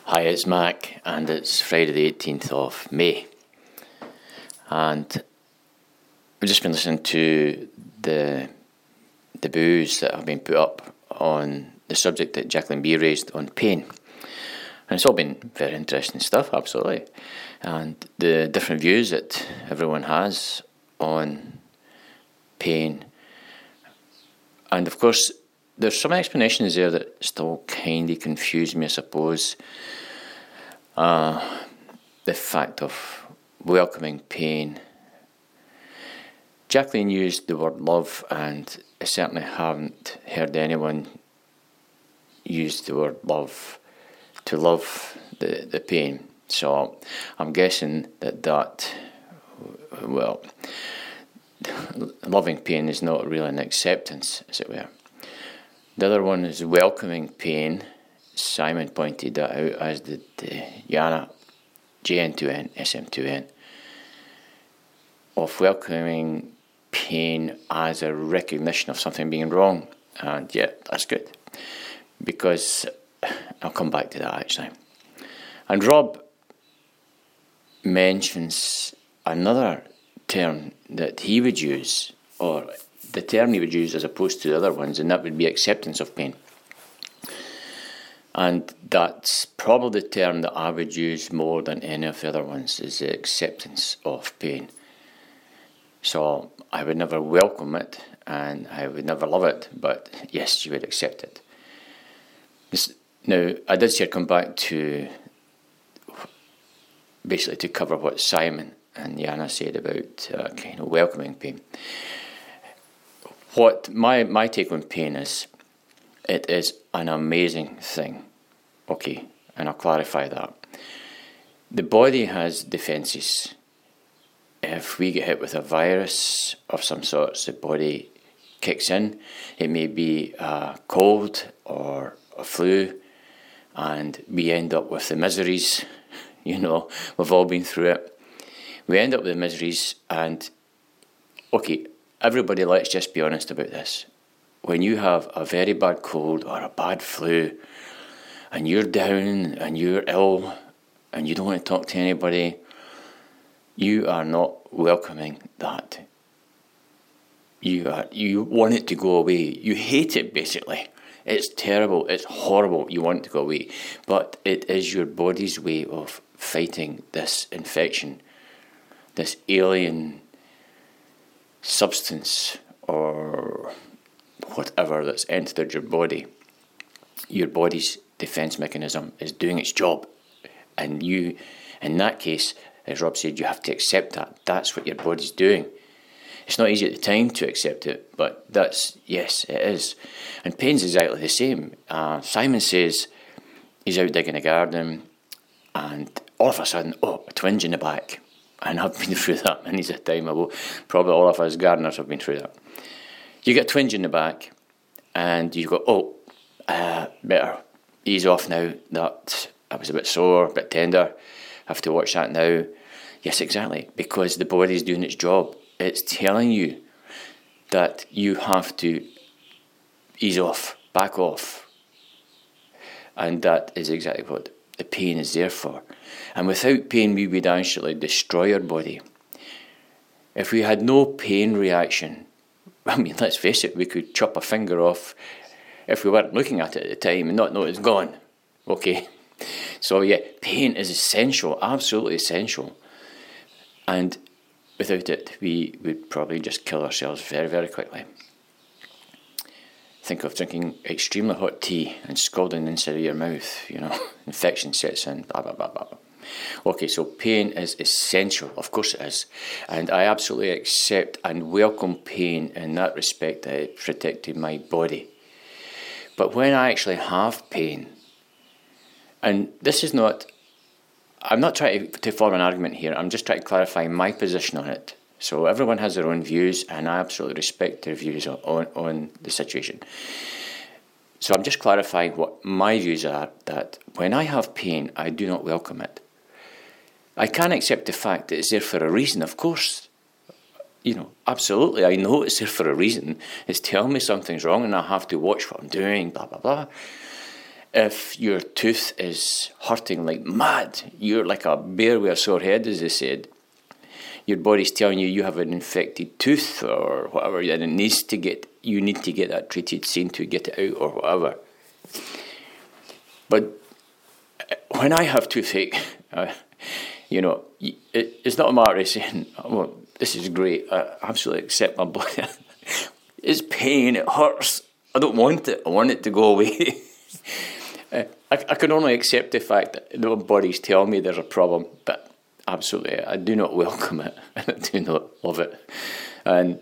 Hi, it's Mac, and it's Friday the 18th of May. And I've just been listening to the boos that have been put up on the subject that Jacqueline B raised on pain. And it's all been very interesting stuff, absolutely. And the different views that everyone has on pain. And of course, there's some explanations there that still kind of confuse me, I suppose. The fact of welcoming pain. Jacqueline used the word love, and I certainly haven't heard anyone use the word love to love the pain. So I'm guessing that loving pain is not really an acceptance, as it were. The other one is welcoming pain. Simon pointed that out, as did Yana, JN2N, SM2N, of welcoming pain as a recognition of something being wrong. And yeah, that's good, because I'll come back to that actually. And Rob mentions another term that he would use, or the term he would use as opposed to the other ones, and that would be acceptance of pain. And that's probably the term that I would use more than any of the other ones, is the acceptance of pain. So I would never welcome it, and I would never love it, but yes, you would accept it. Now, I did say I'd come back to basically to cover what Simon and Yana said about kind of welcoming pain. What my take on pain is, it is an amazing thing, okay, and I'll clarify that. The body has defences. If we get hit with a virus of some sorts, the body kicks in. It may be a cold or a flu, and we end up with the miseries. You know, we've all been through it. We end up with the miseries, and okay, everybody, let's just be honest about this. When you have a very bad cold or a bad flu, and you're down and you're ill and you don't want to talk to anybody, you are not welcoming that. You want it to go away. You hate it, basically. It's terrible. It's horrible. You want it to go away. But it is your body's way of fighting this infection, this alien substance or whatever that's entered your body. Your body's defence mechanism is doing its job. And you, in that case, as Rob said, you have to accept that. That's what your body's doing. It's not easy at the time to accept it, but yes, it is. And pain's exactly the same. Simon says he's out digging a garden, and all of a sudden, a twinge in the back. And I've been through that many a time. Probably all of us gardeners have been through that. You get a twinge in the back, and you go, better ease off now. That I was a bit sore, a bit tender. Have to watch that now. Yes, exactly, because the body's doing its job. It's telling you that you have to ease off, back off. And that is exactly what the pain is there for. And without pain, we would actually destroy our body. If we had no pain reaction, I mean, let's face it, we could chop a finger off if we weren't looking at it at the time and not know it's gone. Okay? So yeah, pain is essential, absolutely essential. And without it, we would probably just kill ourselves very, very quickly. Think of drinking extremely hot tea and scalding the inside of your mouth, infection sets in, blah, blah, blah, blah. Okay, so pain is essential, of course it is. And I absolutely accept and welcome pain in that respect, that it protected my body. But when I actually have pain, and this is not, I'm not trying to form an argument here, I'm just trying to clarify my position on it. So everyone has their own views, and I absolutely respect their views on the situation. So I'm just clarifying what my views are, that when I have pain, I do not welcome it. I can accept the fact that it's there for a reason, of course. Absolutely, I know it's there for a reason. It's telling me something's wrong and I have to watch what I'm doing, blah, blah, blah. if your tooth is hurting like mad, you're like a bear with a sore head, as they said. Your body's telling you have an infected tooth or whatever, and you need to get that treated, seen to get it out or whatever. But when I have toothache, it's not a matter of saying, well, this is great, I absolutely accept my body. It's pain, it hurts, I don't want it, I want it to go away. I can only accept the fact that the body's telling me there's a problem, but absolutely, I do not welcome it, and I do not love it. And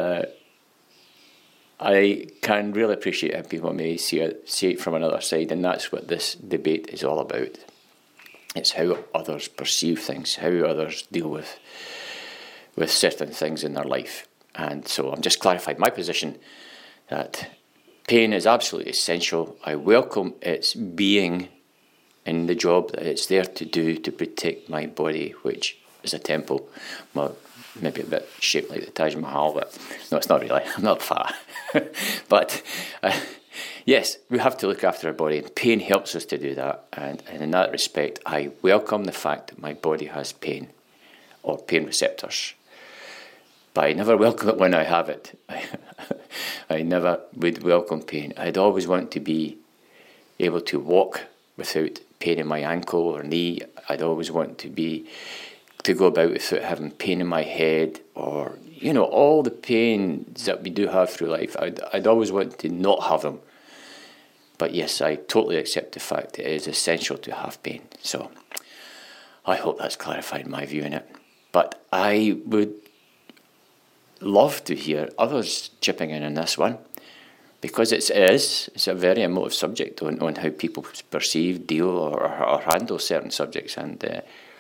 I can really appreciate how people may see it from another side, and that's what this debate is all about. It's how others perceive things, how others deal with certain things in their life. And so I'm just clarifying my position that pain is absolutely essential. I welcome its being in the job that it's there to do to protect my body, which is a temple. Well, maybe a bit shaped like the Taj Mahal, but no, it's not really. I'm not fat. But yes, we have to look after our body, and pain helps us to do that. And in that respect, I welcome the fact that my body has pain or pain receptors. But I never welcome it when I have it. I never would welcome pain. I'd always want to be able to walk without pain in my ankle or knee. I'd always want to go about without having pain in my head, or all the pains that we do have through life. I'd always want to not have them. But yes, I totally accept the fact that it is essential to have pain. So I hope that's clarified my view on it. But I would love to hear others chipping in on this one, because it's a very emotive subject on how people perceive, deal, or handle certain subjects. And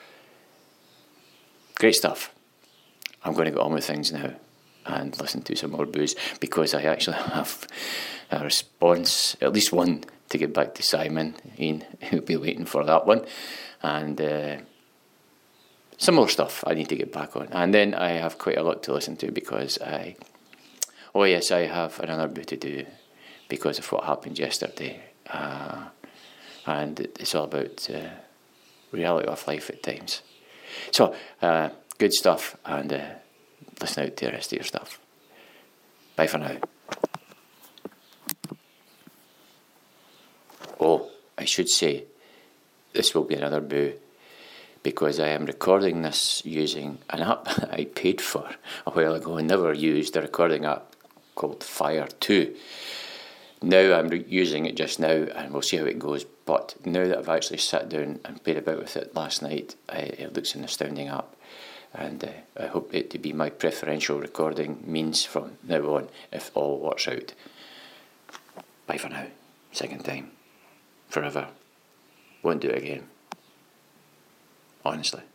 great stuff. I'm going to get on with things now and listen to some more booze, because I actually have a response, at least one, to get back to Simon. Ian, he'll be waiting for that one. And some more stuff I need to get back on. And then I have quite a lot to listen to, because I have another bit to do because of what happened yesterday. And it's all about reality of life at times. So, good stuff, and listen out to the rest of your stuff. Bye for now. Oh, I should say, this will be another boo, because I am recording this using an app I paid for a while ago and never used, a recording app called Fire 2. Now I'm using it just now, and we'll see how it goes. But now that I've actually sat down and played about with it last night, it looks an astounding app. And I hope it to be my preferential recording means from now on, if all works out. Bye for now. Second time. Forever. Won't do it again. Honestly.